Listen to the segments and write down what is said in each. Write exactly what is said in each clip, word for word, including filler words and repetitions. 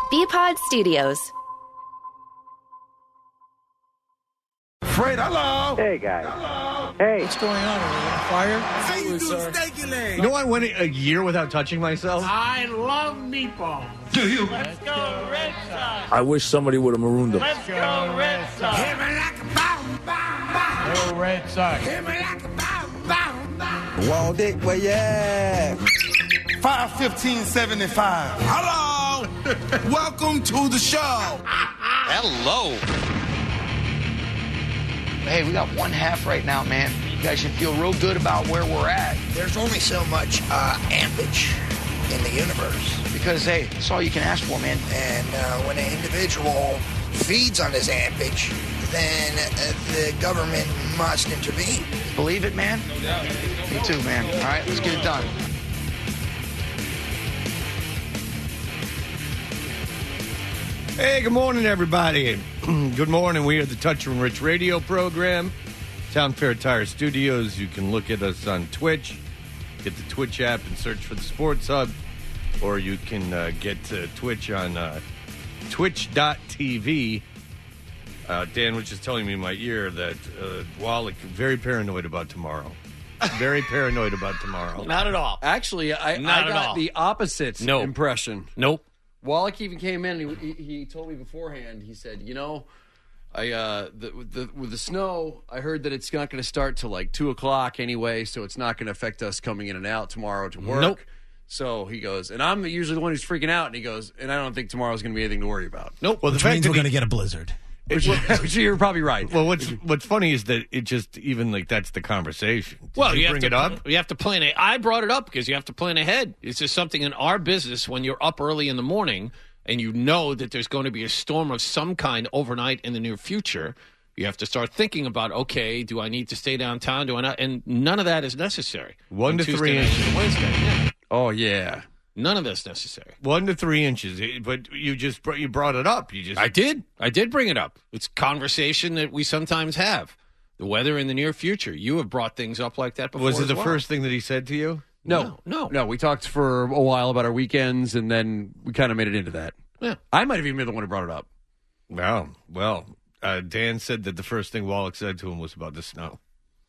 B-Pod Studios. Fred, hello. Hey, guys. Hello. Hey. What's going on? Are we on fire? How you Was, do uh, steaky leg? You know I went a year without touching myself? I love meatballs. Do you? Let's go Red Sox. I wish somebody would have marooned them. Let's go Red Sox. Hit me like a bomb, bomb, bomb. Go Red Sox. Hit me like a bomb, bomb, bomb. Wall Dick, where you at? five fifteen seventy-five. Hello. Welcome to the show. Hello. Hey, we got one half right now, man. You guys should feel real good about where we're at. There's only so much uh, ampage in the universe. Because, hey, that's all you can ask for, man. And uh, when an individual feeds on this ampage, then uh, the government must intervene. Believe it, man? No doubt. Me too, man. All right, let's get it done. Hey, good morning, everybody. Good morning. We are the Toucher and Rich radio program, Town Fair Tire Studios. You can look at us on Twitch. Get the Twitch app and search for the Sports Hub. Or you can uh, get to Twitch on uh, twitch dot t v. Uh, Dan was just telling me in my ear that uh, Wallach is very paranoid about tomorrow. Very paranoid about tomorrow. Not at all. Actually, I, Not I at got all. the opposite No. impression. Nope. Wallach even came in and he, he, he told me beforehand, he said, you know, I uh, the, the, with the snow, I heard that it's not going to start till like two o'clock anyway, so it's not going to affect us coming in and out tomorrow to work. Nope. So he goes, and I'm usually the one who's freaking out, and he goes, and I don't think tomorrow's going to be anything to worry about. Nope. Well, the Which fact means that we're he- going to get a blizzard. Which, which you're probably right. Well, what's what's funny is that it just even like that's the conversation. Did Well, you, you, bring have it to, up. You have to plan it. I brought it up because you have to plan ahead. It's just something in our business when you're up early in the morning and you know that there's going to be a storm of some kind overnight in the near future. You have to start thinking about, okay, do I need to stay downtown? Do I not? And none of that is necessary. One on to Tuesday three night inches. and Wednesday. Yeah. Oh, yeah. None of that's necessary. One to three inches, It- but you just br- you brought it up. You just I did. I did bring it up. It's conversation that we sometimes have. The weather in the near future. You have brought things up like that before. was it as the well. first thing that he said to you? No, No, no. no. We talked for a while about our weekends, and then we kind of made it into that. Yeah. I might have even been the one who brought it up. Wow. Well, uh, Dan said that the first thing Wallach said to him was about the snow.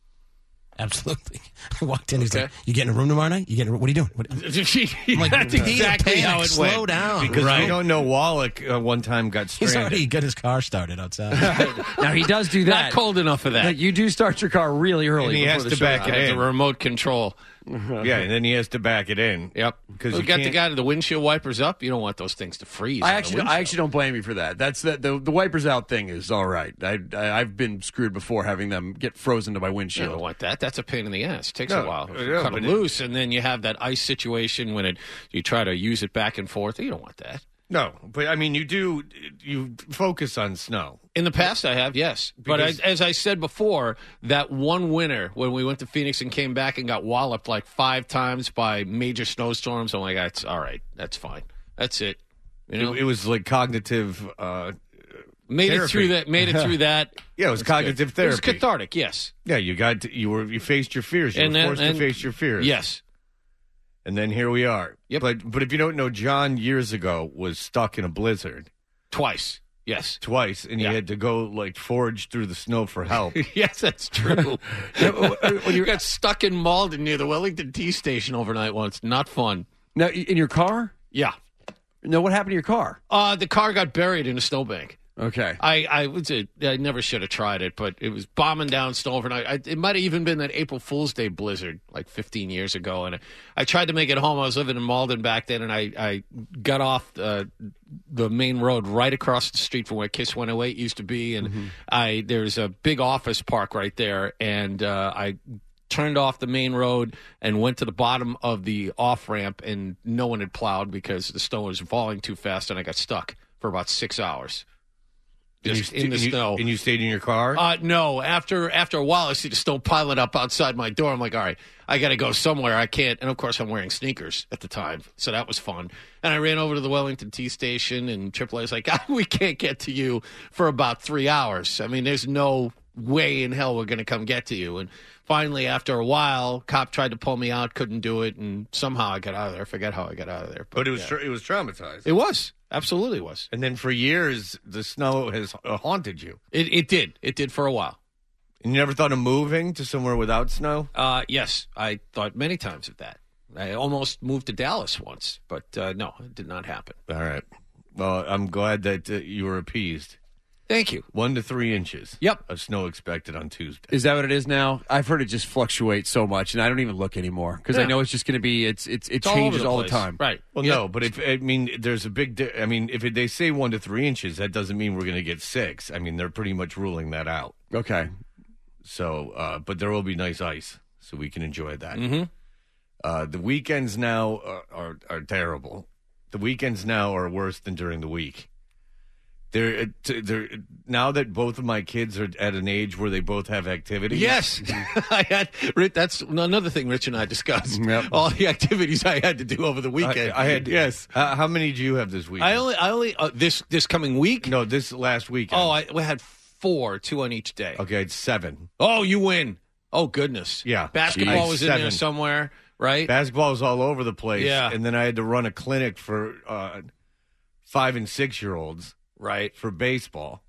Absolutely. I walked in. He's Okay. like, "You getting a room tomorrow night? You getting? A, what are you doing?" What, I'm like, That's Peter exactly Pan, how it slow went. down. Because Right. we don't know, Wallach uh, one time got He's stranded. already got his car started outside. Now, he does do Not that. cold enough for that. Like, you do start your car really early. And he before has the to show back it I have in. the remote control. Yeah, and then he has to back it in. Yep. Because we you got the can't- guy to the windshield wipers up. You don't want those things to freeze. I on the actually, I windshield. actually don't blame you for that. That's the the, the wipers out thing is all right. I, I I've been screwed before having them get frozen to my You windshield. don't want that. That's a pain in the ass. It takes No, a while. yeah, You cut but them it- loose, and then you have that ice situation when it you try to use it back and forth. You don't want that. No, but I mean, you do, you focus on snow. In the past, I have, yes. But Because- I, as I said before, that one winter when we went to Phoenix and came back and got walloped like five times by major snowstorms, I'm like, that's all right. That's fine. That's it. You know, It, it was like cognitive. Uh, made therapy. it through that. Made it through that. yeah, it was That's cognitive good. It was therapy. cathartic. Yes. Yeah, you got to, you were you faced your fears. You And were then- forced and- to face your fears. Yes. And then here we are. Yep. But but if you don't know, John years ago was stuck in a blizzard Twice. Yes. twice, and Yeah. he had to go like forage through the snow for help. yes, that's true. when you got stuck in Malden near the Wellington T station overnight once, not fun. Now, in your car? Yeah. No, what happened to your car? Uh, the car got buried in a snowbank. Okay. I I was a, I never should have tried it, but it was bombing down snow overnight. I, it might have even been that April Fool's Day blizzard like fifteen years ago, and I, I tried to make it home. I was living in Malden back then, and I, I got off uh, the main road right across the street from where Kiss one oh eight used to be, and Mm-hmm. I there's a big office park right there, and uh, I turned off the main road and went to the bottom of the off ramp, and no one had plowed because the snow was falling too fast, and I got stuck for about six hours. And Just you, in the and you- snow. and you stayed in your car. Uh, no, after after a while, I see the snow piling up outside my door. I'm like, all right, I got to go somewhere. I can't. And of course, I'm wearing sneakers at the time, so that was fun. And I ran over to the Wellington T station, and triple A was like, ah, we can't get to you for about three hours. I mean, there's no way in hell we're going to come get to you. And finally, after a while, cop tried to pull me out, couldn't do it, and somehow I got out of there. I forget how I got out of there. but it was yeah. tra- it was traumatized. It was. Absolutely was. And then for years, the snow has uh, haunted you. It, it did. It did for a while. And you never thought of moving to somewhere without snow? Uh, yes, I thought many times of that. I almost moved to Dallas once, but uh, no, it did not happen. All right. Well, I'm glad that uh, you were appeased. Thank you. One to three inches. Yep. Of snow expected on Tuesday. Is that what it is now? I've heard it just fluctuate so much, and I don't even look anymore because I Yeah. know it's just going to be it's it's it It's all over changes the all the place. time. Right. Well, Yeah. no, but if I mean, there's a big. Di- I mean, if it, they say one to three inches, that doesn't mean we're going to get six. I mean, they're pretty much ruling that out. Okay. So, uh, but there will be nice ice, so we can enjoy that. Mm-hmm. Uh, the weekends now are, are are terrible. The weekends now are worse than during the week. They're, they're now that both of my kids are at an age where they both have activities. Yes, I had. Rich, that's another thing Rich and I discussed. Yep. All the activities I had to do over the weekend. I, I had yes. Uh, how many do you have this week? I only, I only uh, this this coming week. no this last weekend. Oh, I we had four, two on each day. okay, it's seven. Oh, you win. Oh goodness. Yeah. Basketball Jeez. was in there Seven. somewhere, right? Basketball's all over the place. Yeah. And then I had to run a clinic for uh, five and six year olds right. for baseball.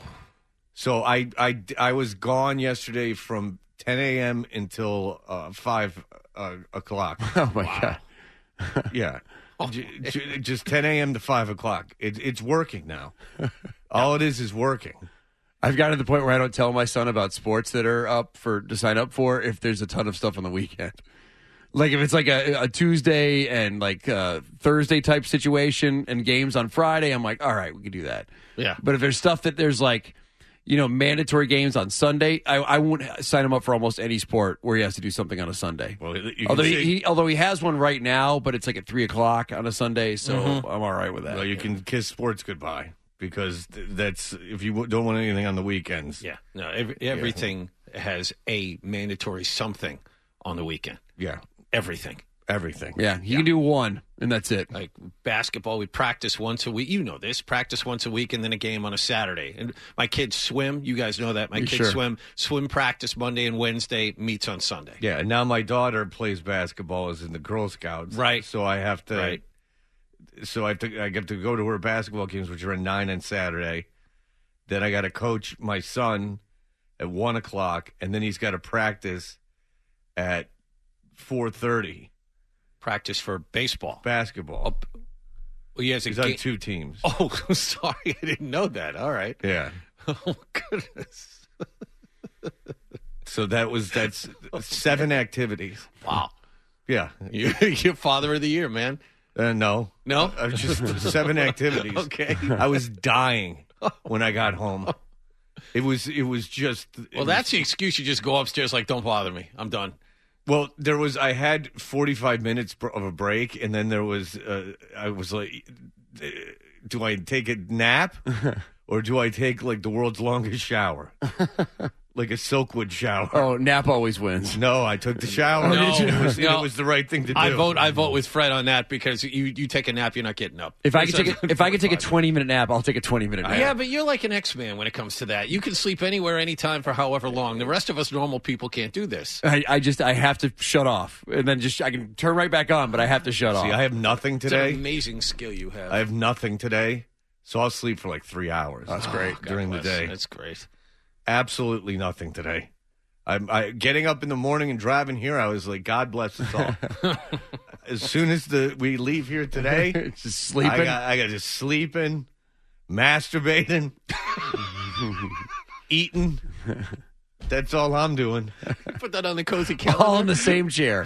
So I, I, I was gone yesterday from ten a.m. until uh, five uh, o'clock. Oh my god. Yeah. J- j- just ten a.m. to five o'clock. It, it's working now. All it is is working. I've gotten to the point where I don't tell my son about sports that are up for to sign up for if there's a ton of stuff on the weekend. Like if it's like a, a Tuesday and like a Thursday type situation and games on Friday, I'm like, all right, we can do that. Yeah. But if there's stuff that there's like, you know, mandatory games on Sunday, I, I won't sign him up for almost any sport where he has to do something on a Sunday. Well, you can although he, say- he although he has one right now, but it's like at three o'clock on a Sunday, so Mm-hmm. I'm all right with that. Well, you can kiss sports goodbye because th- that's if you w- don't want anything on the weekends. Yeah. No. Every, everything has a mandatory something on the weekend. Yeah. Everything. Everything. Yeah, you can do one, and that's it. Like basketball, we practice once a week. You know this. Practice once a week and then a game on a Saturday. And my kids swim. You guys know that. My kids Sure. swim. Swim practice Monday and Wednesday, meets on Sunday. Yeah, and now my daughter plays basketball is in the Girl Scouts. Right. So I have to Right. so I have to I get to go to her basketball games, which are at nine on Saturday. Then I gotta coach my son at one o'clock, and then he's gotta practice at four thirty Practice for baseball. basketball. Well, he has a He's on ga- two teams. Oh, sorry. I didn't know that. All right. Yeah. Oh, goodness. So that was that's seven activities. Wow. Yeah. You, you're father of the year, man. Uh, no. No? I was just seven activities. Okay. I was dying when I got home. It was it was just it Well, was- that's the excuse. You just go upstairs like, don't bother me. I'm done. well, there was I had forty-five minutes br- of a break, and then there was uh, I was like, uh, do I take a nap or do I take like the world's longest shower, like a Silkwood shower? Oh, nap always wins. No, I took the shower. No, it, was, no. it was the right thing to do. I vote. I vote with Fred on that because you, you take a nap, you're not getting up. If I could take a, if I could take a twenty minute nap, I'll take a twenty minute nap. Yeah, but you're like an X-Man when it comes to that. You can sleep anywhere, anytime, for however long. The rest of us normal people can't do this. I, I just I have to shut off and then just I can turn right back on, but I have to shut off. See, I have nothing It's an today. amazing skill you have. I have nothing today, so I'll sleep for like three hours. That's great. God during the bless. day. That's great. Absolutely nothing today. I'm I, getting up in the morning and driving here. I was like, God bless us all. As soon as the we leave here today, just sleeping. I got I got just sleeping, masturbating, eating. That's all I'm doing. Put that on the cozy calendar. all in the same chair.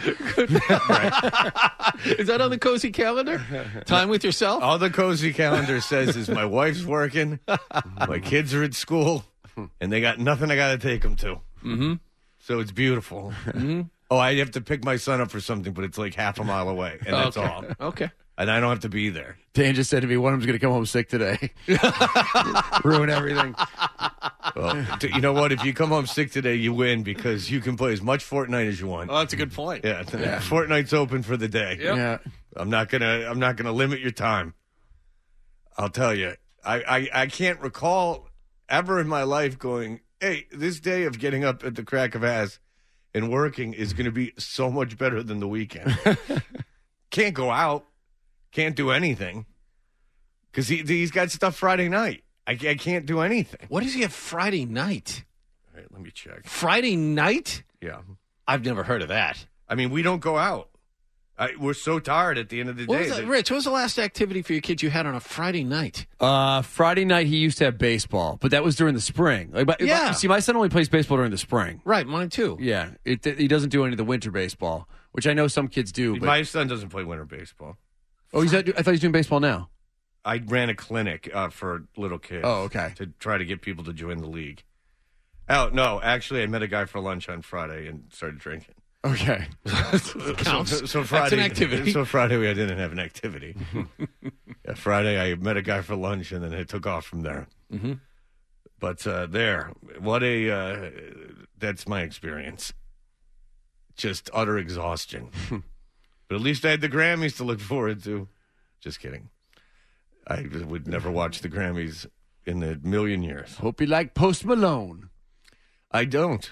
Is that on the cozy calendar? Time with yourself? All the cozy calendar says is my wife's working, my kids are at school, and they got nothing I got to take them to. Mm-hmm. So it's beautiful. Mm-hmm. Oh, I have to pick my son up for something, but it's like half a mile away, and that's okay. all. Okay. And I don't have to be there. Dan just said to me, one of them's going to come home sick today. Ruin everything. Well, t- you know what? If you come home sick today, you win because you can play as much Fortnite as you want. Oh, that's a good point. Yeah, Fortnite's open for the day. Yep. Yeah. I'm not gonna. I'm not gonna limit your time. I'll tell you. I, I I can't recall ever in my life going, hey, this day of getting up at the crack of ass and working is going to be so much better than the weekend. Can't go out. Can't do anything Because he, he's got stuff Friday night. I, I can't do anything. What does he have Friday night? All right, let me check. Friday night? Yeah. I've never heard of that. I mean, we don't go out. I, we're so tired at the end of the What day. was that, that- Rich, what was the last activity for your kids you had on a Friday night? Uh, Friday night he used to have baseball, but that was during the spring. Like, but, Yeah. See, my son only plays baseball during the spring. Right, mine too. Yeah, it, he doesn't do any of the winter baseball, which I know some kids do. But, My son doesn't play winter baseball. oh, he's not, I thought he was doing baseball now. I ran a clinic uh, for little kids. Oh, okay. To try to get people to join the league. Oh, no. Actually, I met a guy for lunch on Friday and started drinking. Okay. Counts. So, so Friday, That's an activity. So Friday, I didn't have an activity. Yeah, Friday, I met a guy for lunch, and then it took off from there. Mm-hmm. But uh, there, what a uh, that's my experience. Just utter exhaustion. But at least I had the Grammys to look forward to. Just kidding. I would never watch the Grammys in a million years. Hope you like Post Malone. I don't.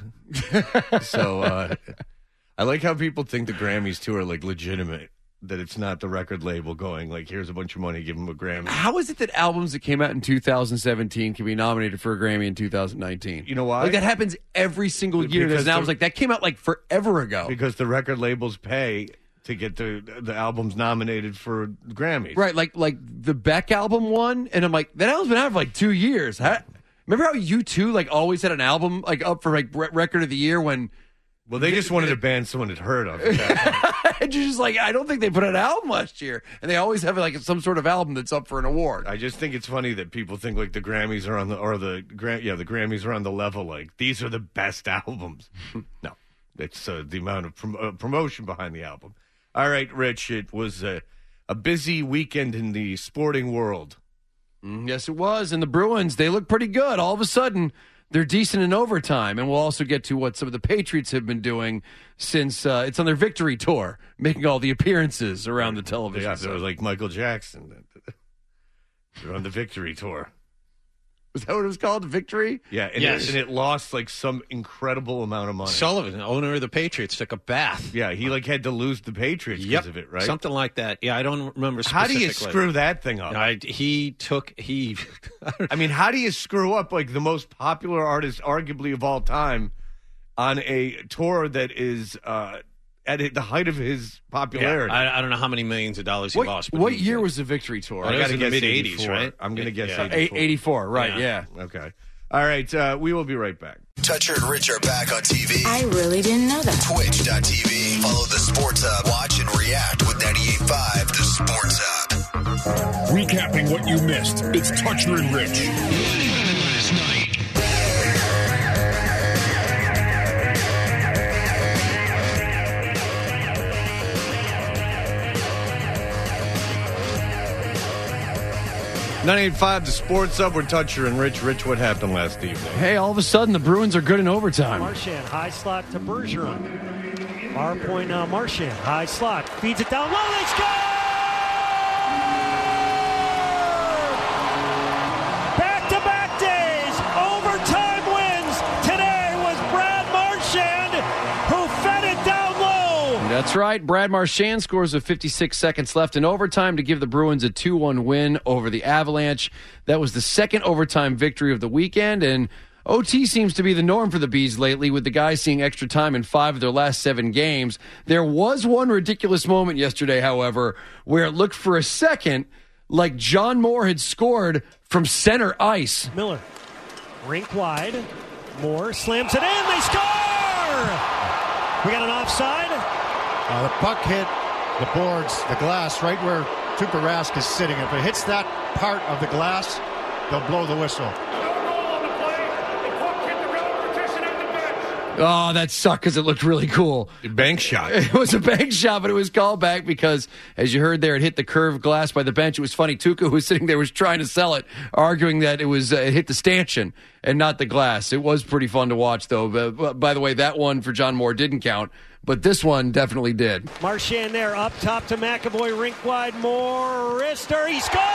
So uh, I like how people think the Grammys too are like legitimate. That it's not the record label going like, here's a bunch of money, give them a Grammy. How is it that albums that came out in two thousand seventeen can be nominated for a Grammy in two thousand nineteen? You know why? Like that happens every single year. Because There's albums the- like that came out like forever ago. Because the record labels pay to get the the albums nominated for Grammys. Right, like like the Beck album won, and I'm like, that album's been out for like two years. Huh? Remember how U two like always had an album like up for like re- record of the year when Well, they just wanted a band someone had heard of. at that point. and you're just like, I don't think they put out an album last year, and they always have like some sort of album that's up for an award. I just think it's funny that people think like the Grammys are on the or the Gra- yeah the Grammys are on the level like these are the best albums. No, it's uh, the amount of prom- uh, promotion behind the album. All right, Rich, it was a, a busy weekend in the sporting world. Mm, yes, it was, and the Bruins they look pretty good. All of a sudden, they're decent in overtime, and we'll also get to what some of the Patriots have been doing since uh, it's on their victory tour, making all the appearances around the television. Yeah, set. it was like Michael Jackson. They're on the victory tour. Was that what it was called? Victory? Yeah, and, Yes. it, and it lost like some incredible amount of money. Sullivan, owner of the Patriots, took a bath. Yeah, he like had to lose the Patriots because of it, right? Something like that. Yeah, I don't remember How do specifically. you screw that thing up? I, he took, he, I mean, how do you screw up like the most popular artist, arguably of all time, on a tour that is uh, at the height of his yeah, popularity? I, I don't know how many millions of dollars he What, lost. but what he- year was the victory tour? I I It got was to in the guess mid-eighties, eighty-four. right? I'm going to guess Yeah. eighty-four. eighty-four, right, Yeah. yeah. Okay. All right. Uh, we will be right back. Toucher and Rich are back on T V. I really didn't know that. Twitch dot T V. Follow the Sports Hub. Watch and react with ninety-eight point five The Sports Hub. Recapping what you missed, it's Toucher and Rich. Last night. ninety-eight point five The Sports Up. We're Toucher and Rich. Rich, what happened last evening? Hey, all of a sudden, the Bruins are good in overtime. Marchand, high slot to Bergeron. Far point now, Marchand, high slot, feeds it down low, they score! Back-to-back days, overtime wins. Today was Brad Marchand who fed it down low. That's right. Brad Marchand scores with fifty-six seconds left in overtime to give the Bruins a two one win over the Avalanche. That was the second overtime victory of the weekend, and O T seems to be the norm for the Bees lately, with the guys seeing extra time in five of their last seven games. There was one ridiculous moment yesterday, however, where it looked for a second like John Moore had scored from center ice. Miller, rink wide. Moore slams it in. They score! We got an offside. Uh, the puck hit the boards, the glass, right where Tuukka Rask is sitting. If it hits that part of the glass, they'll blow the whistle. Oh, that sucked because it looked really cool. Bank shot. It was a bank shot, but it was called back because, as you heard there, it hit the curved glass by the bench. It was funny. Tuukka, who was sitting there, was trying to sell it, arguing that it was uh, it hit the stanchion and not the glass. It was pretty fun to watch, though. But, but, by the way, that one for John Moore didn't count, but this one definitely did. Marchand there, up top to McAvoy, rink wide, Moore, wrister, he scores!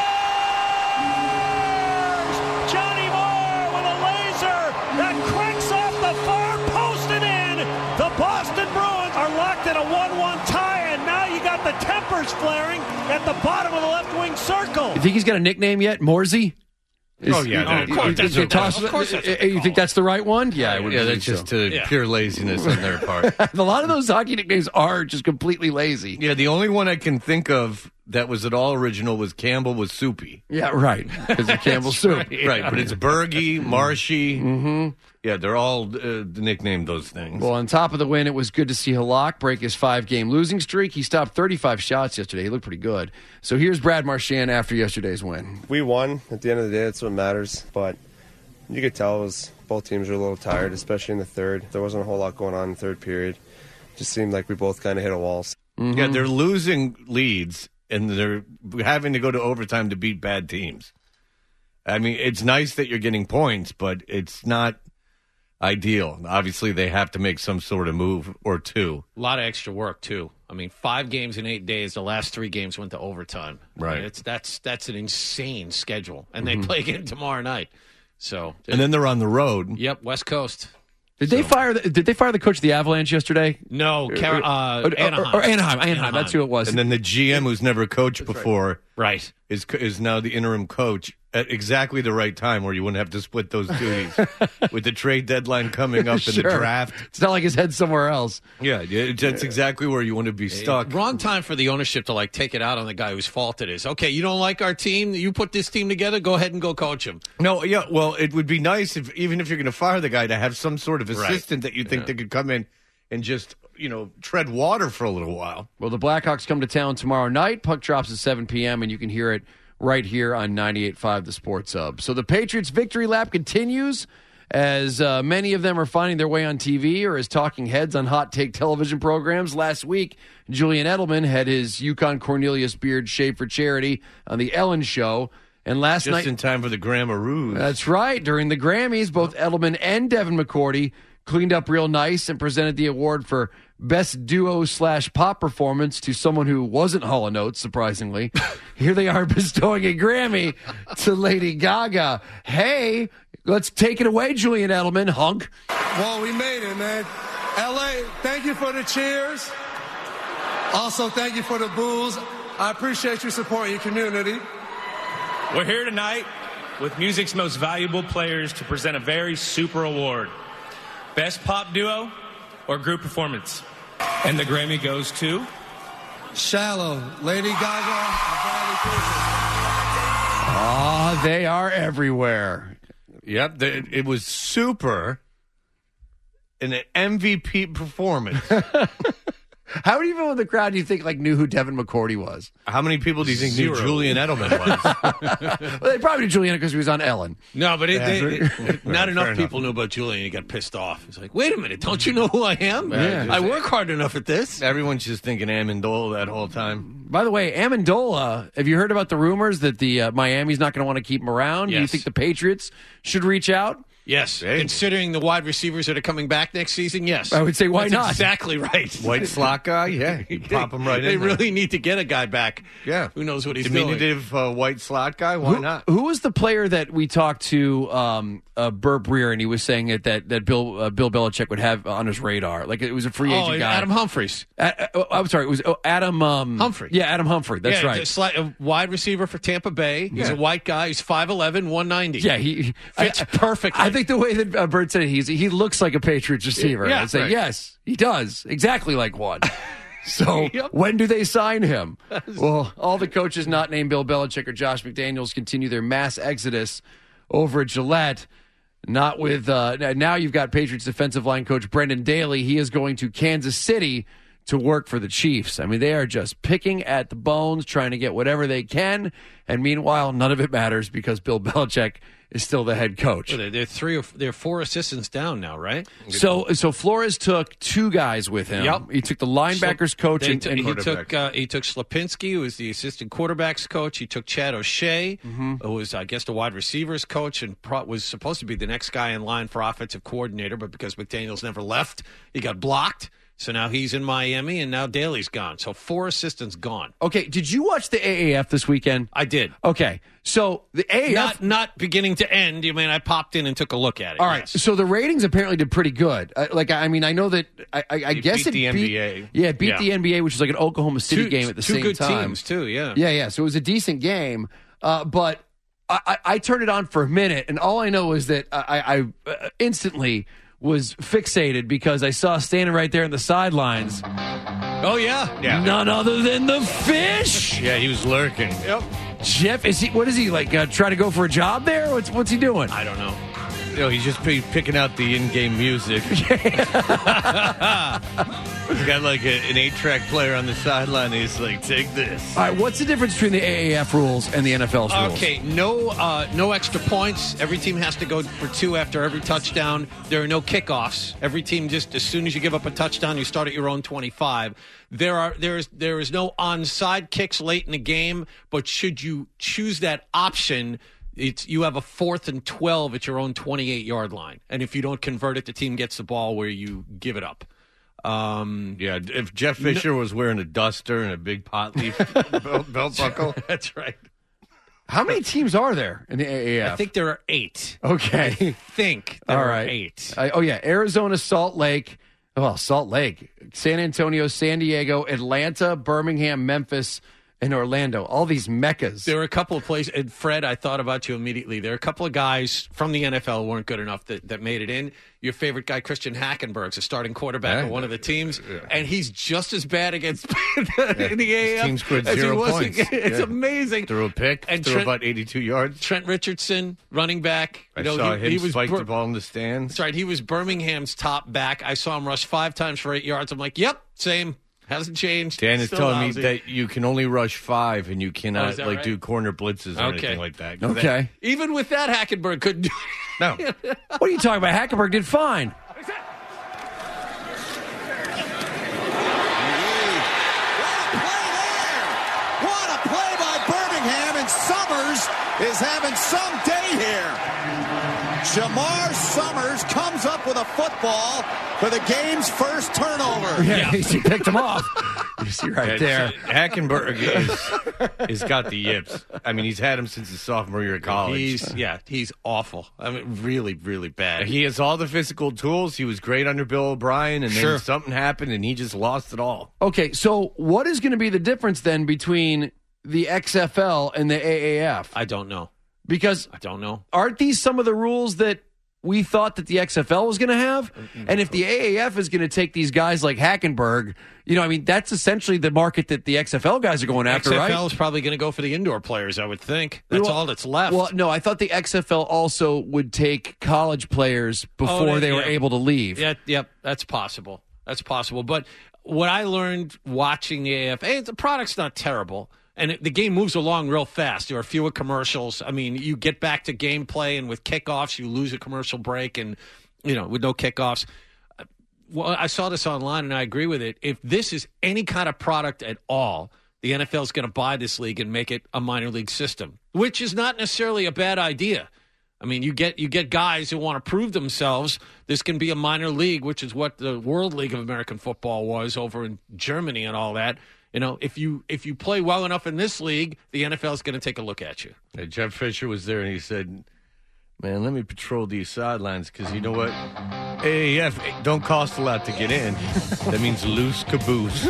Johnny Moore with a laser that cracks off the far post and in. The Boston Bruins are locked in a one one tie, and now you got the tempo flippers flaring at the bottom of the left wing circle. You think he's got a nickname yet? Morsey? Is, Oh, yeah, you- that- you- of course you- that's you what- toss- of course that's what uh, You think that's the right one? Yeah, I would Yeah, believe that's just so. uh, Yeah. pure laziness on their part. A lot of those hockey nicknames are just completely lazy. Yeah, the only one I can think of that was at all original was Campbell was Soupy. Yeah, right. Because of Campbell soup. Right, but it's Bergie, Marshy. Mm-hmm. Yeah, they're all uh, nicknamed those things. Well, on top of the win, it was good to see Halak break his five-game losing streak. He stopped thirty-five shots yesterday. He looked pretty good. So here's Brad Marchand after yesterday's win. We won. At the end of the day, that's what matters. But you could tell it was both teams were a little tired, especially in the third. There wasn't a whole lot going on in the third period. Just seemed like we both kind of hit a wall. Yeah, they're losing leads, and they're having to go to overtime to beat bad teams. I mean, it's nice that you're getting points, but it's not ideal. Obviously, they have to make some sort of move or two. A lot of extra work too. I mean, five games in eight days. The last three games went to overtime. Right. I mean, it's that's that's an insane schedule, and they Mhm. play again tomorrow night. So, And then they're on the road. yep, West Coast. Did they fire? The, did they fire the coach of the Avalanche yesterday? No, Car- uh, Or- or- Anaheim. Or, Anaheim. Anaheim. That's who it was. And then the G M, who's never coached before, right, is is now the interim coach at exactly the right time, where you wouldn't have to split those duties with the trade deadline coming up and the Sure. draft. It's not like his head's somewhere else. Yeah, yeah, that's exactly where you want to be stuck. Wrong time for the ownership to like take it out on the guy whose fault it is. Okay, you don't like our team. You put this team together. Go ahead and go coach him. No, yeah, well, it would be nice if even if you're going to fire the guy, to have some sort of Right. assistant that you think that could come in and just, you know, tread water for a little while. Well, the Blackhawks come to town tomorrow night. Puck drops at seven p.m., and you can hear it right here on ninety-eight point five The Sports Hub. So the Patriots' victory lap continues as uh, many of them are finding their way on T V or as talking heads on hot take television programs. Last week, Julian Edelman had his Yukon Cornelius beard shaved for charity on The Ellen Show. And last Just night, in time for the Grammar-roos. That's right. During the Grammys, both Edelman and Devin McCourty cleaned up real nice and presented the award for Best Duo slash Pop Performance to someone who wasn't Hall and Oates, surprisingly. Here they are bestowing a Grammy to Lady Gaga. Hey, let's take it away, Julian Edelman, hunk. Well, we made it, man. L A, thank you for the cheers. Also, thank you for the boos. I appreciate you supporting your community. We're here tonight with music's most valuable players to present a very super award. Best Pop Duo or Group Performance. And the Grammy goes to... Shallow, Lady Gaga, and Bradley Cooper. Ah, they are everywhere. Yep, the, it was super. An M V P performance. How many people in the crowd do you think like knew who Devin McCourty was? How many people do you think Zero. knew Julian Edelman was? Well, they probably knew Julian because he was on Ellen. No, but it, Yeah, they, fair- it- fair not enough enough. people knew about Julian. He got pissed off. He's like, wait a minute, don't you know who I am? Yeah. I work hard enough at this. Everyone's just thinking Amendola that whole time. By the way, Amendola, have you heard about the rumors that the uh, Miami's not going to want to keep him around? Do you Yes. think the Patriots should reach out? Yes, Hey. considering the wide receivers that are coming back next season, yes. I would say, why That's not? Exactly right. White slot guy? Yeah, you pop him right They in there. really need to get a guy back. Yeah. Who knows what he's doing. Diminutive uh, white slot guy? Why Who, not? who was the player that we talked to, um, uh, Burt Breer, and he was saying that that, that Bill uh, Bill Belichick would have on his radar? Like it was a free agent Oh, guy. Adam Humphries. Uh, uh, I'm sorry, it was oh, Adam um, Humphrey. Yeah, Adam Humphrey. That's yeah, right. just like a wide receiver for Tampa Bay. He's Yeah. a white guy. He's five eleven, one ninety. Yeah, he Fits I, perfectly. I think the way that uh, Bert said it, he's he looks like a Patriots receiver. Yeah, I'd say right. yes, he does exactly like one. So when do they sign him? Well, all the coaches not named Bill Belichick or Josh McDaniels continue their mass exodus over at Gillette. Not with uh, now you've got Patriots defensive line coach Brendan Daly. He is going to Kansas City to work for the Chiefs. I mean, they are just picking at the bones, trying to get whatever they can. And meanwhile, none of it matters because Bill Belichick is still the head coach. Well, they're, they're three or they're four assistants down now, right? So, so Flores took two guys with him. Yep. He took the linebackers coach They and, took- and he took uh, he took Slapinski, who was the assistant quarterbacks coach. He took Chad O'Shea, Mm-hmm. who was I guess the wide receivers coach, and pro- was supposed to be the next guy in line for offensive coordinator, but because McDaniels never left, he got blocked. So now he's in Miami, and now Daly's gone. So four assistants gone. Okay, did you watch the A A F this weekend? I did. Okay, so the A A F... Not, not beginning to end. You mean I popped in and took a look at it. All right, yes. so the ratings apparently did pretty good. Uh, like, I mean, I know that... I, I, I It guess beat it the beat... N B A. Yeah, it beat Yeah. the N B A, which is like an Oklahoma City two, game at the two same good time. teams, too, yeah. Yeah, yeah, so it was a decent game, uh, but I, I, I turned it on for a minute, and all I know is that I, I uh, instantly was fixated because I saw standing right there in the sidelines... Oh, yeah. Yeah. None other than the Fish. Yeah, he was lurking. Yep. Jeff, is he? What is he like? Uh, try to go for a job there? What's What's he doing? I don't know. You know, he's just p- picking out the in-game music. He's got like a, an eight-track player on the sideline. He's like, take this. All right, what's the difference between the A A F rules and the N F L's rules? Okay, no, uh, no extra points. Every team has to go for two after every touchdown. There are no kickoffs. Every team just as soon as you give up a touchdown, you start at your own twenty-five. There are there is there is no onside kicks late in the game, but should you choose that option, it's you have a fourth and twelve at your own twenty-eight yard line, and if you don't convert it, the team gets the ball where you give it up. Um, Yeah, if Jeff Fisher was wearing a duster and a big pot leaf belt, belt buckle. That's right. How many teams are there in the A A F? I think there are eight. Okay. I think there All are right. eight. I, oh, yeah. Arizona, Salt Lake. Well, Salt Lake, San Antonio, San Diego, Atlanta, Birmingham, Memphis, and Orlando. All these meccas. There were a couple of places, and Fred, I thought about you immediately. There are a couple of guys from the N F L who weren't good enough that, that made it in. Your favorite guy, Christian Hackenberg's a starting quarterback Yeah. of one of the teams, and he's just as bad against in Yeah. the A A F Team scored as he zero was. points. It's Yeah. amazing. Threw a pick, And threw Trent- about eighty-two yards. Trent Richardson, running back. I You know, saw he, him he was spike Bir- the ball in the stands. That's right. He was Birmingham's top back. I saw him rush five times for eight yards. I'm like, yep, same. Hasn't changed. Dan is Still telling lousy. me that you can only rush five and you Oh, cannot is that like right? do corner blitzes or Okay. anything like that. Okay. Even with that, Hackenberg couldn't do No. What are you talking about? Hackenberg did fine. What a play by Birmingham, and Summers is having some day here. Jamar Summers comes up with a football for the game's first turnover. Yeah, he picked him off. You see right there. Hackenberg is, is got the yips. I mean, he's had him since his sophomore year of college. He's yeah, he's awful. I mean, really, really bad. He has all the physical tools. He was great under Bill O'Brien, and then Sure. something happened, and he just lost it all. Okay, so what is going to be the difference then between the X F L and the A A F? I don't know. Because I don't know. aren't these some of the rules that we thought that the X F L was going to have? And if the A A F is going to take these guys like Hackenberg, you know, I mean, that's essentially the market that the X F L guys are going after, X F L right? is probably going to go for the indoor players, I would think. That's Well- all that's left. Well, no, I thought the X F L also would take college players before Oh, they were yeah. able to leave. Yeah, yep, that's possible. That's possible. But what I learned watching the A A F, hey, the product's not terrible. And it, the game moves along real fast. There are fewer commercials. I mean, you get back to gameplay, and with kickoffs, you lose a commercial break, and, you know, with no kickoffs. Well, I saw this online, and I agree with it. If this is any kind of product at all, the N F L is going to buy this league and make it a minor league system, which is not necessarily a bad idea. I mean, you get you get guys who want to prove themselves. This can be a minor league, which is what the World League of American Football was over in Germany and all that. You know, if you if you play well enough in this league, the N F L is going to take a look at you. Yeah, Jeff Fisher was there, and he said, man, let me patrol these sidelines, because you know what? A A F don't cost a lot to get in. That means loose caboose.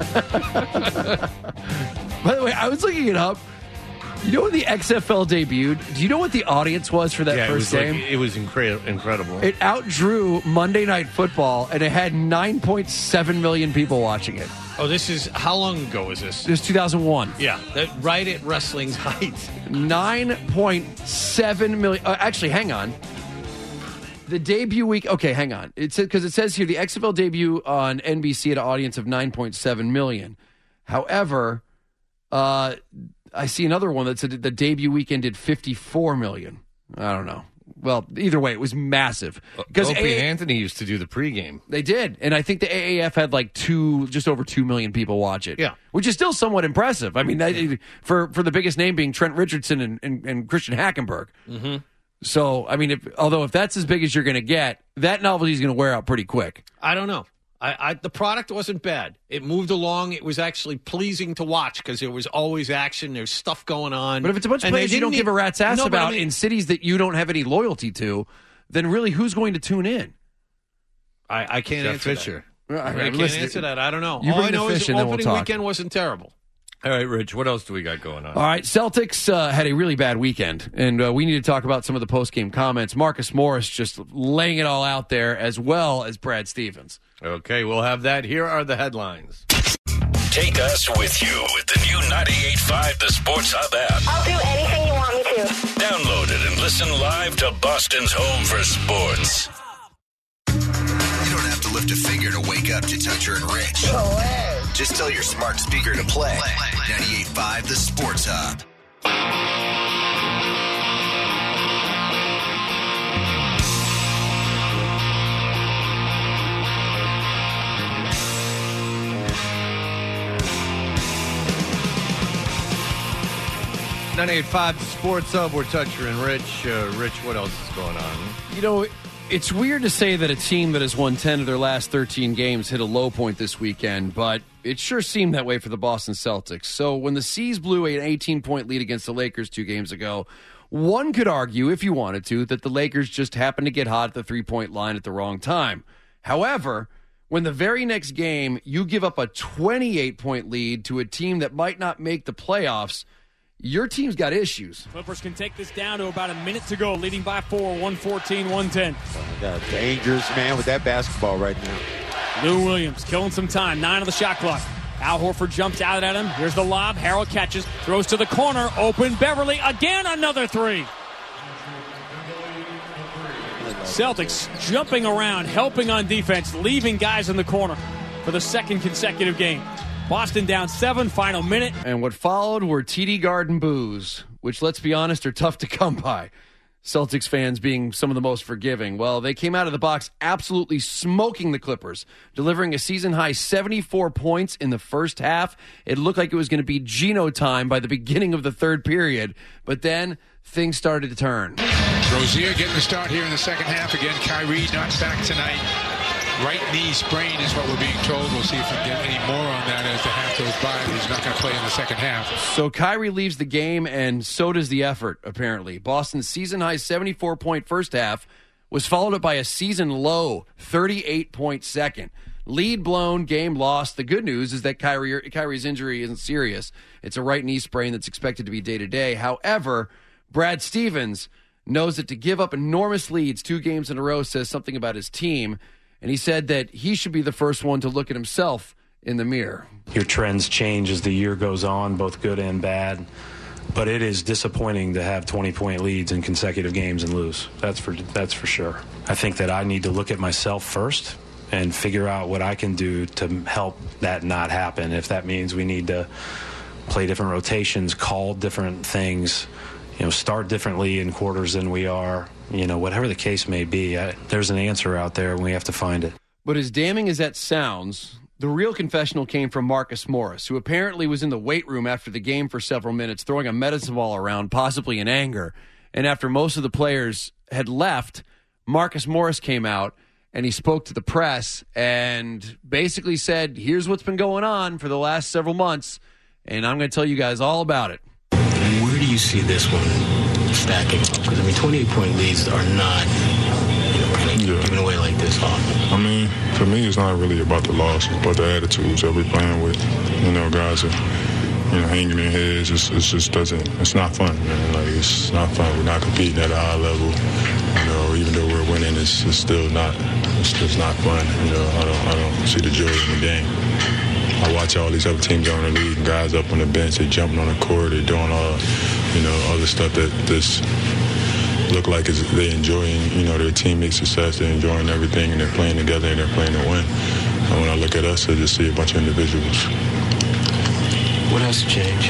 By the way, I was looking it up. You know when the X F L debuted? Do you know what the audience was for that yeah, first it was game? Like, it was incre- incredible. It outdrew Monday Night Football, and it had nine point seven million people watching it. Oh, this is how long ago is this? This is two thousand one. Yeah, that, right at wrestling's height. nine point seven million. Uh, actually, hang on. The debut week. Okay, hang on. It's because it says here the X F L debut on N B C had an audience of nine point seven million. However, uh, I see another one that said the debut weekend did fifty-four million. I don't know. Well, either way, it was massive. Because Opie A- Anthony used to do the pregame. They did, and I think the A A F had like two, just over two million people watch it. Yeah, which is still somewhat impressive. I mean, that, for for the biggest name being Trent Richardson and, and, and Christian Hackenberg. Mm-hmm. So, I mean, if, although if that's as big as you're going to get, that novelty is going to wear out pretty quick. I don't know. I, I, the product wasn't bad. It moved along. It was actually pleasing to watch because there was always action. There's stuff going on. But if it's a bunch of And they players you don't didn't give a rat's need- ass No, but I about mean- in cities that you don't have any loyalty to, then really who's going to tune in? I, I can't Jeff answer Fisher. that. I I, mean, can't listen, answer that. I don't know. you All bring I the know fish is and then we'll opening talk. weekend wasn't terrible. All right, Rich, what else do we got going on? All right, Celtics uh, had a really bad weekend, and uh, we need to talk about some of the post-game comments. Marcus Morris just laying it all out there, as well as Brad Stevens. Okay, we'll have that. Here are the headlines. Take us with you with the new ninety-eight point five The Sports Hub app. I'll do anything you want me to. Download it and listen live to Boston's home for sports. You don't have to lift a finger to wake up to Toucher and Rich. Just tell your smart speaker to play ninety-eight point five The Sports Hub. ninety-eight point five The Sports Hub. We're Toucher and Rich. Uh, Rich, what else is going on? You know, it's weird to say that a team that has won ten of their last thirteen games hit a low point this weekend, but it sure seemed that way for the Boston Celtics. So when the C's blew an eighteen-point lead against the Lakers two games ago, one could argue, if you wanted to, that the Lakers just happened to get hot at the three-point line at the wrong time. However, when the very next game you give up a twenty-eight-point lead to a team that might not make the playoffs, your team's got issues. Clippers can take this down to about a minute to go, leading by four, one fourteen, one ten. Got dangerous man with that basketball right now. Lou Williams killing some time, nine on the shot clock. Al Horford jumps out at him. Here's the lob. Harrell catches, throws to the corner. Open Beverly again, another three. Celtics jumping around, helping on defense, leaving guys in the corner for the second consecutive game. Boston down seven, final minute. And what followed were T D Garden boos, which, let's be honest, are tough to come by. Celtics fans being some of the most forgiving. Well, they came out of the box absolutely smoking the Clippers, delivering a season-high seventy-four points in the first half. It looked like it was going to be Geno time by the beginning of the third period, but then things started to turn. Rozier getting the start here in the second half. Again, Kyrie not back tonight. Right knee sprain is what we're being told. We'll see if we can get any more on that as the half goes by. He's not going to play in the second half. So Kyrie leaves the game, and so does the effort, apparently. Boston's season-high seventy-four-point first half was followed up by a season-low thirty-eight-point second. Lead blown, game lost. The good news is that Kyrie, Kyrie's injury isn't serious. It's a right knee sprain that's expected to be day-to-day. However, Brad Stevens knows that to give up enormous leads two games in a row says something about his team. And he said that he should be the first one to look at himself in the mirror. Your trends change as the year goes on, both good and bad. But it is disappointing to have twenty-point leads in consecutive games and lose. That's for that's for sure. I think that I need to look at myself first and figure out what I can do to help that not happen. If that means we need to play different rotations, call different things, you know, start differently in quarters than we are, you know, whatever the case may be, I, there's an answer out there and we have to find it. But as damning as that sounds, the real confessional came from Marcus Morris, who apparently was in the weight room after the game for several minutes, throwing a medicine ball around, possibly in anger. And after most of the players had left, Marcus Morris came out and he spoke to the press and basically said, here's what's been going on for the last several months, and I'm going to tell you guys all about it. Where do you see this one stacking up? Because, I mean, twenty-eight-point leads are not, you know, kind of yeah. given away like this often. I mean, for me, it's not really about the loss, it's about the attitudes that we're playing with. You know, guys are, you know, hanging their heads. It's, it's just doesn't, it's not fun, man. Like, it's not fun. We're not competing at a high level. You know, even though we're winning, it's, it's still not, it's just not fun. You know, I don't, I don't see the joy in the game. I watch all these other teams on the league, and guys up on the bench, they're jumping on the court, they're doing all, you know, other stuff that this look like is they're enjoying, you know, their teammates' success, they're enjoying everything, and they're playing together, and they're playing to win. And when I look at us, I just see a bunch of individuals. What has to change?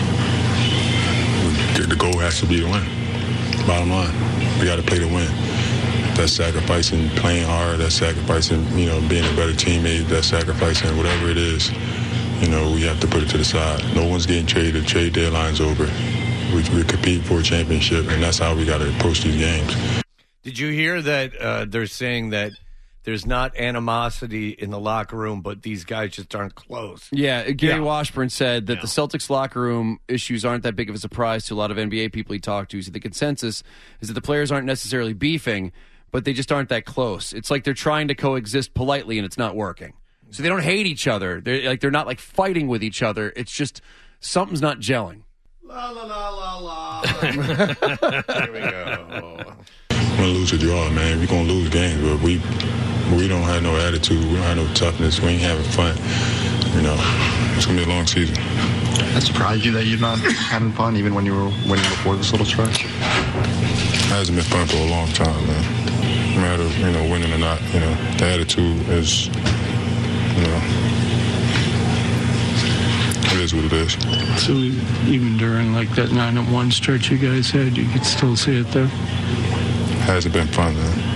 The goal has to be to win. Bottom line, we got to play to win. That's sacrificing playing hard, that's sacrificing, you know, being a better teammate, that's sacrificing whatever it is. You know, we have to put it to the side. No one's getting traded. The trade deadline's over. We, we compete for a championship, and that's how we got to approach these games. Did you hear that uh, they're saying that there's not animosity in the locker room, but these guys just aren't close. Yeah, Gary Yeah. Washburn said that Yeah. the Celtics locker room issues aren't that big of a surprise to a lot of N B A people he talked to. So the consensus is that the players aren't necessarily beefing, but they just aren't that close. It's like they're trying to coexist politely, and it's not working. So they don't hate each other. They're like they're not like fighting with each other. It's just something's not gelling. La la la la la. Here we go. We're gonna lose or draw, man. We're gonna lose games, but we we don't have no attitude. We don't have no toughness. We ain't having fun. You know, it's gonna be a long season. That surprised you that you're not having fun, even when you were winning before this little stretch? It hasn't been fun for a long time, man. No matter you know winning or not, you know the attitude is, you know, it is what it is. So even during like that nine and one stretch you guys had, you could still see it there? Hasn't been fun,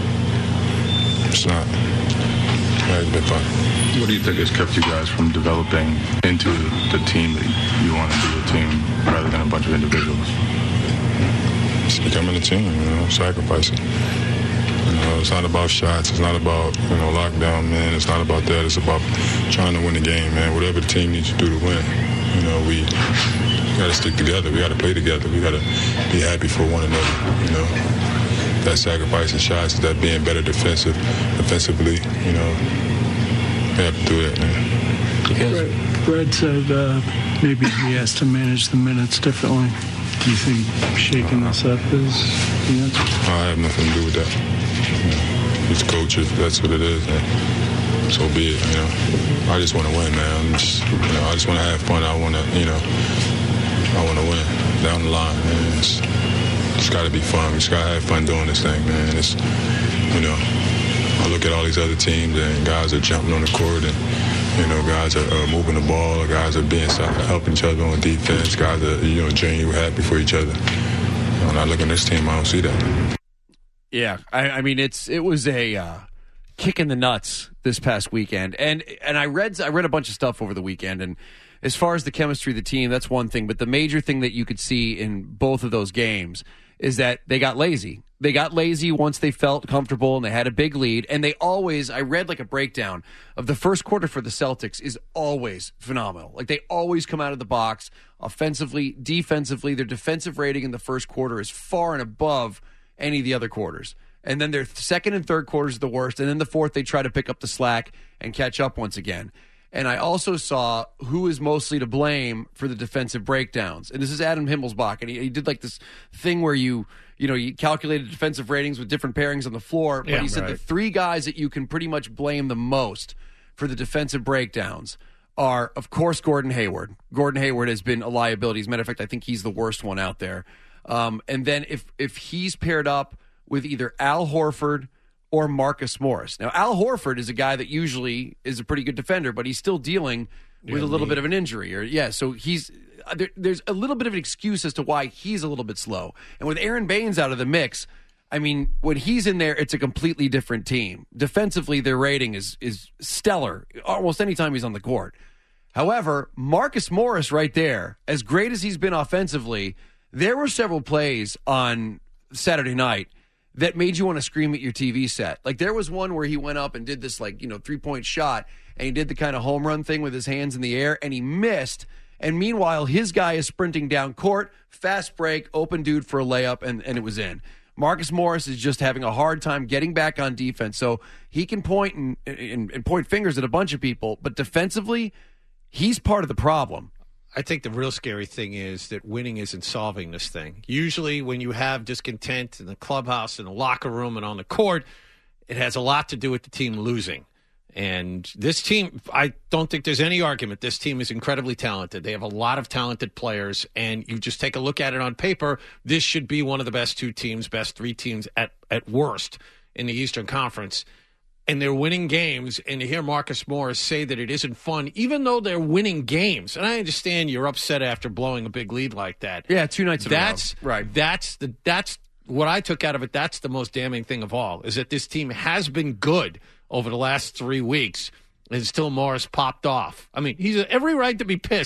man. It's not. It hasn't been fun. What do you think has kept you guys from developing into the team that you want to be a team rather than a bunch of individuals? It's becoming a team, you know, sacrificing. You know, it's not about shots. It's not about, you know, lockdown, man. It's not about that. It's about trying to win the game, man. Whatever the team needs to do to win. You know, we got to stick together. We got to play together. We got to be happy for one another, you know. That sacrificing shots, that being better defensive, defensively, you know, we have to do that, man. Brett, Brett said uh, maybe he has to manage the minutes differently. Do you think shaking this up is the answer? I have nothing to do with that. You know, he's the coach. That's what it is, man. So be it, you know. I just want to win, man. I'm just, you know, I just want to have fun. I want to, you know, I want to win down the line, man. It's, it's got to be fun. We just got to have fun doing this thing, man. It's, you know, I look at all these other teams and guys are jumping on the court and, you know, guys are uh, moving the ball. Guys are being helping each other on defense. Guys are, you know, genuinely happy for each other. When I look at this team, I don't see that. Yeah, I, I mean, it's it was a uh, kick in the nuts this past weekend, and and I read I read a bunch of stuff over the weekend, and as far as the chemistry of the team, that's one thing. But the major thing that you could see in both of those games is that they got lazy. They got lazy once they felt comfortable and they had a big lead. And they always, I read like a breakdown of the first quarter for the Celtics is always phenomenal. Like they always come out of the box offensively, defensively. Their defensive rating in the first quarter is far and above any of the other quarters. And then their second and third quarters are the worst. And then the fourth, they try to pick up the slack and catch up once again. And I also saw who is mostly to blame for the defensive breakdowns. And this is Adam Himmelsbach. And he, he did like this thing where you, you know, you calculated defensive ratings with different pairings on the floor. But Yeah, he said right. the three guys that you can pretty much blame the most for the defensive breakdowns are, of course, Gordon Hayward. Gordon Hayward has been a liability. As a matter of fact, I think he's the worst one out there. Um, and then if if he's paired up with either Al Horford or Marcus Morris. Now, Al Horford is a guy that usually is a pretty good defender, but he's still dealing with Yeah, a little me. bit of an injury. Or yeah, so he's there, there's a little bit of an excuse as to why he's a little bit slow. And with Aaron Baines out of the mix, I mean, when he's in there, it's a completely different team. Defensively, their rating is is stellar almost anytime he's on the court. However, Marcus Morris right there, as great as he's been offensively, there were several plays on Saturday night that made you want to scream at your T V set. Like there was one where he went up and did this like, you know, three-point shot, and he did the kind of home run thing with his hands in the air, and he missed. And meanwhile, his guy is sprinting down court, fast break, open dude for a layup, and, and it was in. Marcus Morris is just having a hard time getting back on defense. So he can point and, and, and point fingers at a bunch of people, but defensively, he's part of the problem. I think the real scary thing is that winning isn't solving this thing. Usually when you have discontent in the clubhouse, in the locker room, and on the court, it has a lot to do with the team losing. And this team, I don't think there's any argument. This team is incredibly talented. They have a lot of talented players, and you just take a look at it on paper, this should be one of the best two teams, best three teams at, at worst in the Eastern Conference. And they're winning games, and to hear Marcus Morris say that it isn't fun, even though they're winning games. And I understand you're upset after blowing a big lead like that. Yeah, two nights in that's, a row. Right. That's the that's what I took out of it. That's the most damning thing of all, is that this team has been good over the last three weeks, and still Morris popped off. I mean, he's every right to be pissed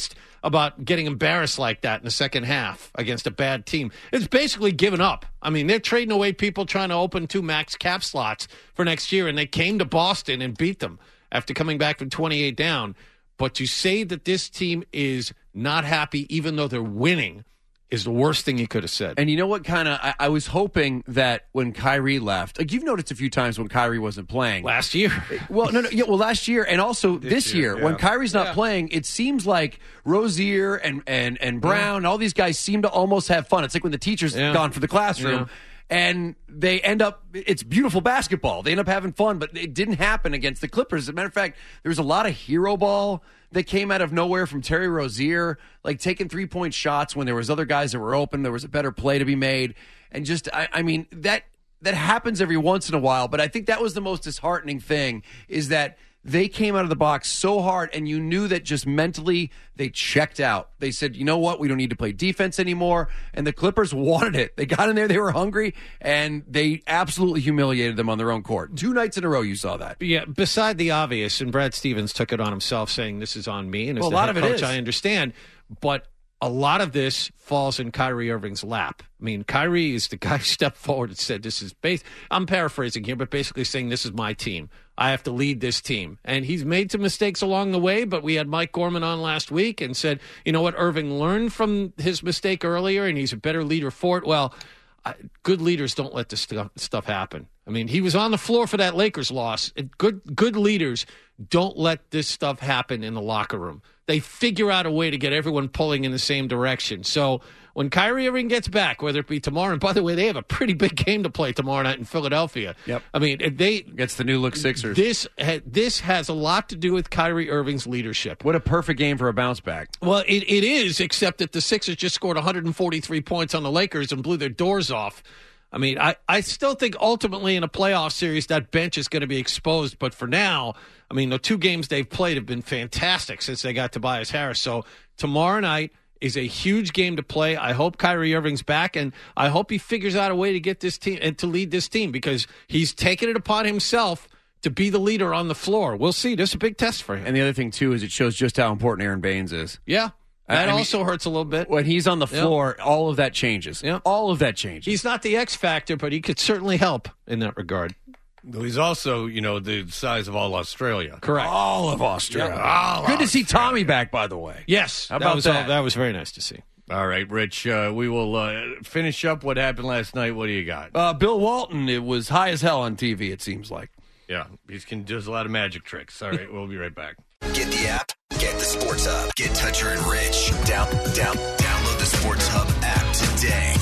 about getting embarrassed like that in the second half against a bad team. It's basically given up. I mean, they're trading away people trying to open two max cap slots for next year, and they came to Boston and beat them after coming back from twenty-eight down. But to say that this team is not happy even though they're winning is the worst thing you could have said. And you know what kind of, I, I was hoping that when Kyrie left, like you've noticed a few times when Kyrie wasn't playing. Last year. Well, no, no, yeah, well, last year and also this, This year, year, yeah. when Kyrie's not Yeah. playing, it seems like Rozier and, and, and Brown, and all these guys seem to almost have fun. It's like when the teacher's Yeah. gone for the classroom. And they end up, it's beautiful basketball. They end up having fun, but it didn't happen against the Clippers. As a matter of fact, there was a lot of hero ball that came out of nowhere from Terry Rozier, like taking three-point shots when there was other guys that were open. There was a better play to be made. And just, I, I mean, that that happens every once in a while. But I think that was the most disheartening thing, is that they came out of the box so hard, and you knew that just mentally they checked out. They said, you know what, we don't need to play defense anymore. And the Clippers wanted it. They got in there, they were hungry, and they absolutely humiliated them on their own court. Two nights in a row you saw that. Yeah, beside the obvious, and Brad Stevens took it on himself saying this is on me, and as Well, a the lot head of it coach, is. I understand. But a lot of this falls in Kyrie Irving's lap. I mean, Kyrie is the guy who stepped forward and said, this is base. I'm paraphrasing here, but basically saying this is my team. I have to lead this team. And he's made some mistakes along the way, but we had Mike Gorman on last week and said, you know what, Irving learned from his mistake earlier, and he's a better leader for it. Well, I, good leaders don't let this stuff, stuff happen. I mean, he was on the floor for that Lakers loss. Good, good leaders don't let this stuff happen in the locker room. They figure out a way to get everyone pulling in the same direction. So when Kyrie Irving gets back, whether it be tomorrow, and by the way, they have a pretty big game to play tomorrow night in Philadelphia. Yep. I mean, if they Against the new look Sixers. This ha- this has a lot to do with Kyrie Irving's leadership. What a perfect game for a bounce back. Well, it, it is, except that the Sixers just scored one hundred forty-three points on the Lakers and blew their doors off. I mean, I, I still think ultimately in a playoff series that bench is going to be exposed. But for now, I mean, the two games they've played have been fantastic since they got Tobias Harris. So tomorrow night is a huge game to play. I hope Kyrie Irving's back, and I hope he figures out a way to get this team and to lead this team, because he's taken it upon himself to be the leader on the floor. We'll see. This is a big test for him. And the other thing, too, is it shows just how important Aaron Baines is. Yeah. That I mean, also hurts a little bit. When he's on the Yep. floor, all of that changes. Yep. All of that changes. He's not the X factor, but he could certainly help in that regard. He's also, you know, the size of all Australia. Correct. All of Australia. All Good to see Tommy back, by the way. Yes. How that about was that? all- that was very nice to see. All right, Rich, uh, we will uh, finish up what happened last night. What do you got? Uh, Bill Walton, it was high as hell on T V, it seems like. Yeah, he can does a lot of magic tricks. All right, we'll be right back. Get the app, get the Sports Hub, get Toucher and Rich. Down, down, download the Sports Hub app today.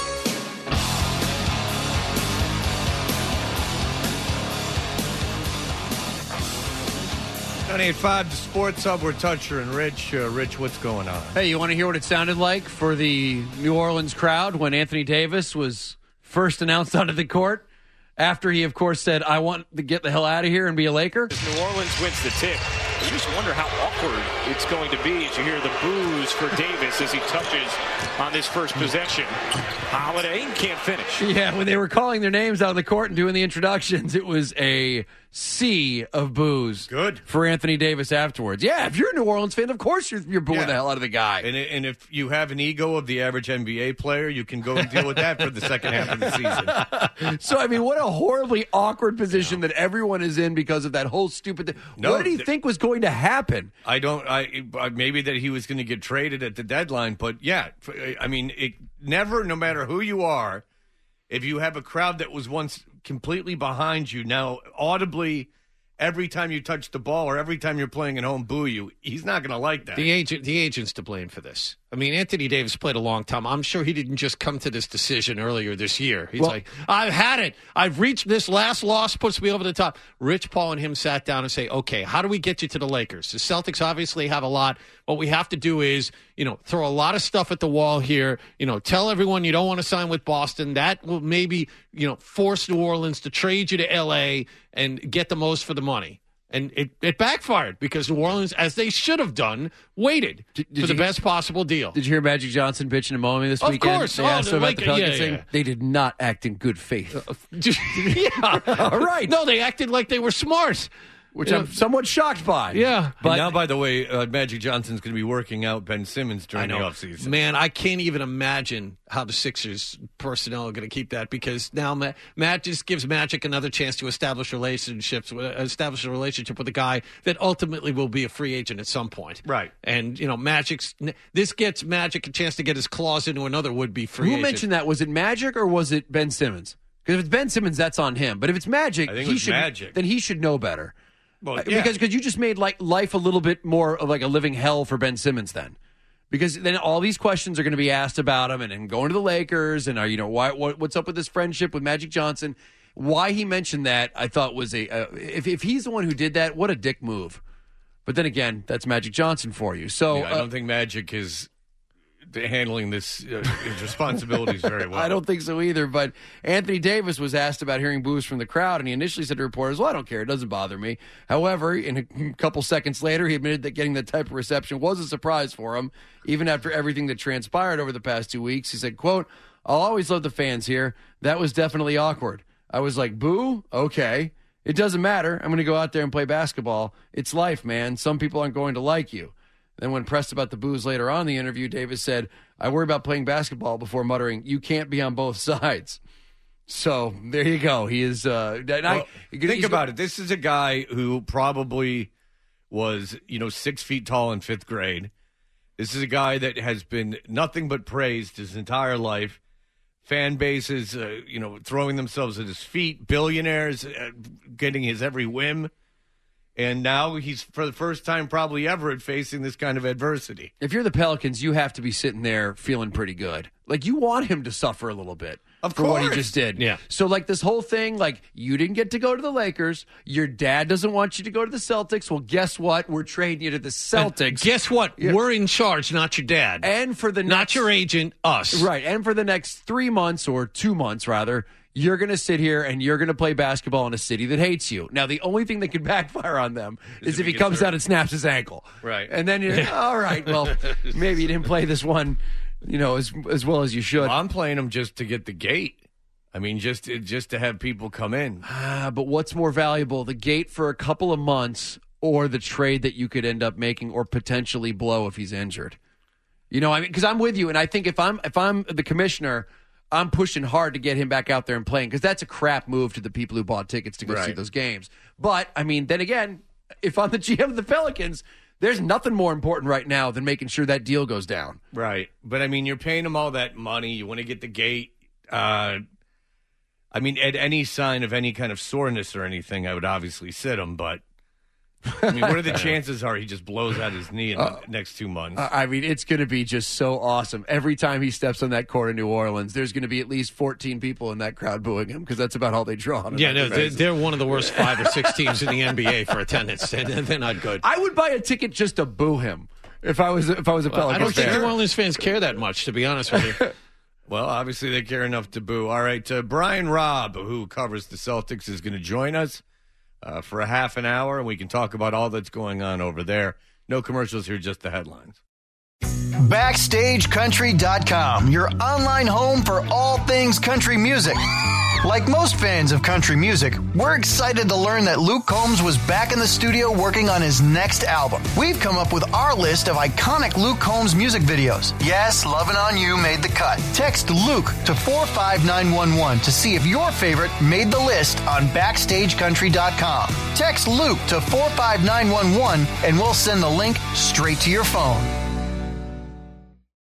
ninety-eight point five, the Sports Hub. We're Toucher and Rich. Uh, Rich, what's going on? Hey, you want to hear what it sounded like for the New Orleans crowd when Anthony Davis was first announced onto the court? After he, of course, said, I want to get the hell out of here and be a Laker? New Orleans wins the tip. You just wonder how awkward it's going to be as you hear the boos for Davis as he touches on this first possession. Holiday can't finish. Yeah, when they were calling their names out on the court and doing the introductions, it was a sea of boos. Good. For Anthony Davis afterwards. Yeah, if you're a New Orleans fan, of course you're, you're booing Yeah. the hell out of the guy. And, and if you have an ego of the average N B A player, you can go and deal with that for the second half of the season. So, I mean, what a horribly awkward position that everyone is in because of that whole stupid thing. No, what did he th- think was going to happen? I don't. I I- maybe that he was going to get traded at the deadline, but yeah, f- I mean, it never. No matter who you are, if you have a crowd that was once completely behind you, now audibly every time you touch the ball or every time you're playing at home, boo you. He's not going to like that. The agent, the agent's to blame for this. I mean, Anthony Davis played a long time. I'm sure he didn't just come to this decision earlier this year. He's Well- like, I've had it. I've reached this last loss, puts me over the top. Rich Paul and him sat down and say, okay, how do we get you to the Lakers? The Celtics obviously have a lot. What we have to do is, you know, throw a lot of stuff at the wall here. You know, tell everyone you don't want to sign with Boston. That will maybe, you know, force New Orleans to trade you to L A and get the most for the money. And it, it backfired because New Orleans, as they should have done, waited Did- did for the you- best possible deal. Did you hear Magic Johnson bitching and mowing this Of weekend? course. They Oh, asked the him about the Lakers- Pelicans yeah, thing. yeah. They did not act in good faith. yeah. All right. No, they acted like they were smart. which Yeah. I'm somewhat shocked by. Yeah. But now, by the way, uh, Magic Johnson's going to be working out Ben Simmons during I the know. offseason. Man, I can't even imagine how the Sixers personnel are going to keep that because now Matt, Matt just gives Magic another chance to establish relationships, establish a relationship with a guy that ultimately will be a free agent at some point. Right. And, you know, Magic's, this gets Magic a chance to get his claws into another would-be free Who agent. mentioned that? Was it Magic or was it Ben Simmons? Because if it's Ben Simmons, that's on him. But if it's Magic, I think it he was should, Magic. then he should know better. Well, Uh, yeah. Because because you just made like life a little bit more of like a living hell for Ben Simmons then. Because then all these questions are going to be asked about him and, and going to the Lakers and are you know why what, what's up with this friendship with Magic Johnson? Why he mentioned that I thought was a uh, if if he's the one who did that, what a dick move. But then again, that's Magic Johnson for you. So Yeah, I uh, don't think Magic is handling this uh, his responsibilities very well. I don't think so either. But Anthony Davis was asked about hearing boos from the crowd, and he initially said to reporters, well, I don't care. It doesn't bother me. However, in a couple seconds later, he admitted that getting that type of reception was a surprise for him, even after everything that transpired over the past two weeks. He said, quote, I'll always love the fans here. That was definitely awkward. I was like, boo? Okay. It doesn't matter. I'm going to go out there and play basketball. It's life, man. Some people aren't going to like you. Then when pressed about the boos later on in the interview, Davis said, I worry about playing basketball before muttering, you can't be on both sides. So there you go. He is. Uh, and I, Well, think about it. This is a guy who probably was, you know, six feet tall in fifth grade. This is a guy that has been nothing but praised his entire life. Fan bases, uh, you know, throwing themselves at his feet. Billionaires uh, getting his every whim. And now he's, for the first time probably ever, facing this kind of adversity. If you're the Pelicans, you have to be sitting there feeling pretty good. Like, you want him to suffer a little bit Of for what he course. just did. Yeah. So, like, this whole thing, like, you didn't get to go to the Lakers. Your dad doesn't want you to go to the Celtics. Well, guess what? We're trading you to the Celtics. And guess what? Yeah. We're in charge, not your dad. And for the Not next, your agent, us. Right. And for the next three months or two months, rather, you're going to sit here and you're going to play basketball in a city that hates you. Now, the only thing that could backfire on them is, if he gets comes hurt. out and snaps his ankle. Right. And then you're, all right, well, maybe you didn't play this one, you know, as as well as you should. Well, I'm playing him just to get the gate. I mean, just just to have people come in. Ah, but what's more valuable, the gate for a couple of months or the trade that you could end up making or potentially blow if he's injured? You know, I mean, because I'm with you, and I think if I'm if I'm the commissioner, I'm pushing hard to get him back out there and playing because that's a crap move to the people who bought tickets to go see Right. those games. But, I mean, then again, if I'm the G M of the Pelicans, there's nothing more important right now than making sure that deal goes down. Right. But, I mean, you're paying him all that money. You want to get the gate. Uh, I mean, at any sign of any kind of soreness or anything, I would obviously sit him. But, I mean, what are the chances are he just blows out his knee in the Uh, next two months? Uh, I mean, it's going to be just so awesome. Every time he steps on that court in New Orleans, there's going to be at least fourteen people in that crowd booing him because that's about all they draw on. a Yeah, nightly no, they're, basis. they're one of the worst five or six teams in the N B A for attendance. They're, they're not good. I would buy a ticket just to boo him if I was if I was a Well, I Pelicans don't think fan. New Orleans fans care that much, to be honest with you. Well, obviously they care enough to boo. All right, uh, Brian Robb, who covers the Celtics, is going to join us uh, for a half an hour, and we can talk about all that's going on over there. No commercials here, just the headlines. Backstage Country dot com, your online home for all things country music. Like most fans of country music, we're excited to learn that Luke Combs was back in the studio working on his next album. We've come up with our list of iconic Luke Combs music videos. Yes, Lovin' On You made the cut. Text Luke to four five nine one one to see if your favorite made the list on Backstage Country dot com. Text Luke to four five nine one one and we'll send the link straight to your phone.